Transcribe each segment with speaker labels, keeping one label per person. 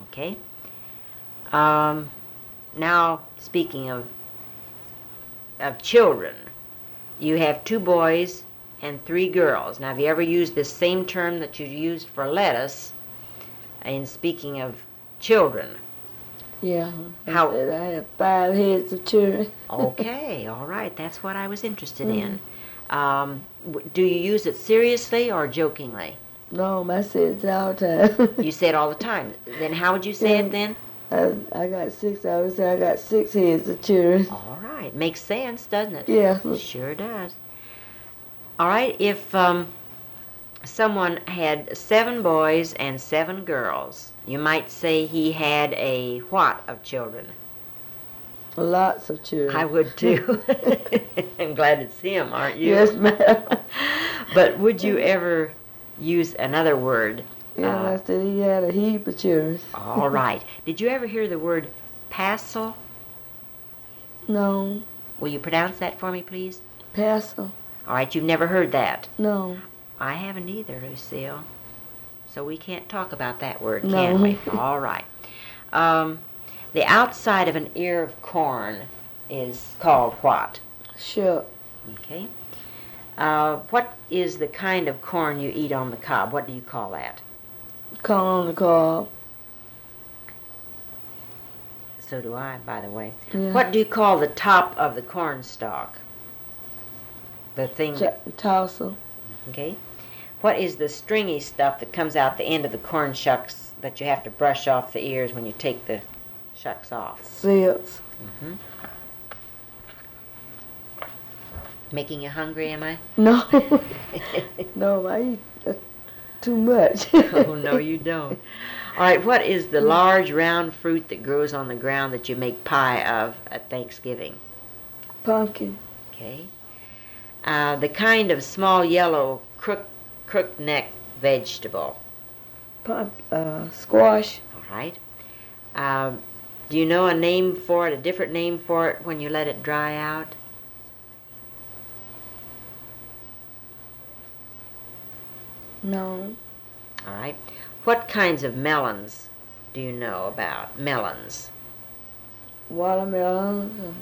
Speaker 1: Okay. Now, speaking of children, you have 2 boys and 3 girls. Now, have you ever used this same term that you used for lettuce in speaking of children?
Speaker 2: Yeah.
Speaker 1: How?
Speaker 2: I said I have 5 heads of children.
Speaker 1: Okay, all right. That's what I was interested in. Do you use it seriously or jokingly?
Speaker 2: No, I say it all the time.
Speaker 1: You say it all the time. Then how would you say it then?
Speaker 2: I got 6. I would say I got 6 heads of children.
Speaker 1: All right. Makes sense, doesn't it?
Speaker 2: Yeah.
Speaker 1: Sure does. All right. If someone had 7 boys and 7 girls, you might say he had a what of children?
Speaker 2: Lots of children.
Speaker 1: I would too. I'm glad it's him, aren't you?
Speaker 2: Yes, ma'am.
Speaker 1: But would you ever use another word?
Speaker 2: Yeah, I said he had a heap of children.
Speaker 1: All right. Did you ever hear the word passel?
Speaker 2: No.
Speaker 1: Will you pronounce that for me, please?
Speaker 2: Passel.
Speaker 1: All right, you've never heard that?
Speaker 2: No.
Speaker 1: I haven't either, Lucille. So we can't talk about that word,
Speaker 2: No.
Speaker 1: can we? All right. The outside of an ear of corn is called what?
Speaker 2: Shuck.
Speaker 1: Okay. What is the kind of corn you eat on the cob? What do you call that?
Speaker 2: Corn on the cob.
Speaker 1: So do I, by the way.
Speaker 2: Yeah.
Speaker 1: What do you call the top of the corn stalk? The thing.
Speaker 2: Tossel.
Speaker 1: Okay. What is the stringy stuff that comes out the end of the corn shucks that you have to brush off the ears when you take the shucks off?
Speaker 2: Silks.
Speaker 1: Mm-hmm. Making you hungry, am I?
Speaker 2: No. No, I eat too much.
Speaker 1: Oh, no, you don't. All right, what is the large round fruit that grows on the ground that you make pie of at Thanksgiving?
Speaker 2: Pumpkin.
Speaker 1: Okay. The kind of small yellow crook-neck vegetable.
Speaker 2: Squash.
Speaker 1: All right. Do you know a name for it, a different name for it when you let it dry out?
Speaker 2: No.
Speaker 1: All right. What kinds of melons do you know about? Melons.
Speaker 2: Watermelon.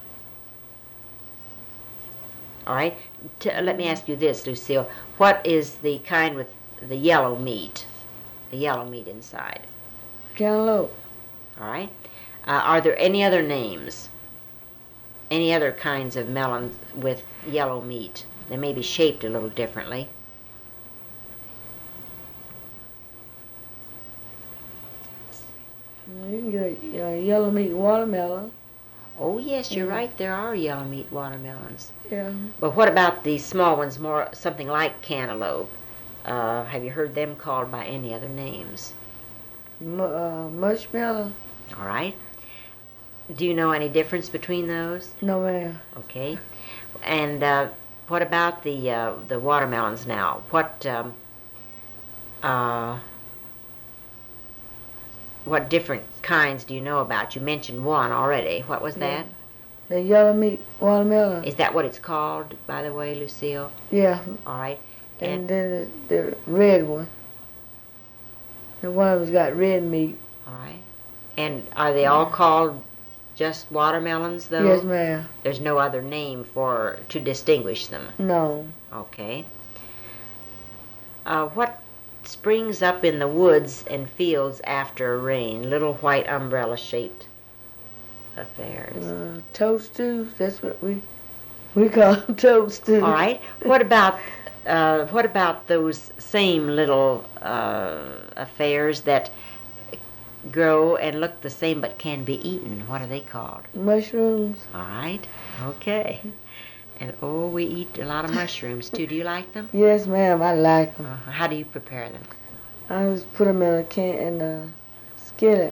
Speaker 1: All right. Let me ask you this, Lucille. What is the kind with the yellow meat? The yellow meat inside.
Speaker 2: Cantaloupe.
Speaker 1: All right. Are there any other names? Any other kinds of melons with yellow meat? They may be shaped a little differently.
Speaker 2: You can get yellow meat watermelon.
Speaker 1: Oh, yes, you're right. There are yellow meat watermelons.
Speaker 2: Yeah.
Speaker 1: But what about the small ones, more something like cantaloupe? Have you heard them called by any other names?
Speaker 2: Mushmelon.
Speaker 1: All right. Do you know any difference between those?
Speaker 2: No, ma'am.
Speaker 1: Okay. And what about the watermelons now? What different kinds do you know about? You mentioned one already. What was that?
Speaker 2: The yellow meat watermelon.
Speaker 1: Is that what it's called, by the way, Lucille?
Speaker 2: Yeah.
Speaker 1: All right.
Speaker 2: And then the red one. The one that's got red meat.
Speaker 1: All right. And are they all called just watermelons, though?
Speaker 2: Yes, ma'am.
Speaker 1: There's no other name to distinguish them?
Speaker 2: No.
Speaker 1: Okay. What springs up in the woods and fields after rain? Little white umbrella-shaped affairs.
Speaker 2: Toadstools. That's what we call them, toadstools.
Speaker 1: All right. What about those same little affairs that grow and look the same but can be eaten? What are they called?
Speaker 2: Mushrooms.
Speaker 1: All right. Okay. And we eat a lot of mushrooms too. Do you like them?
Speaker 2: Yes, ma'am. I like them.
Speaker 1: How do you prepare them?
Speaker 2: I just put them in a skillet.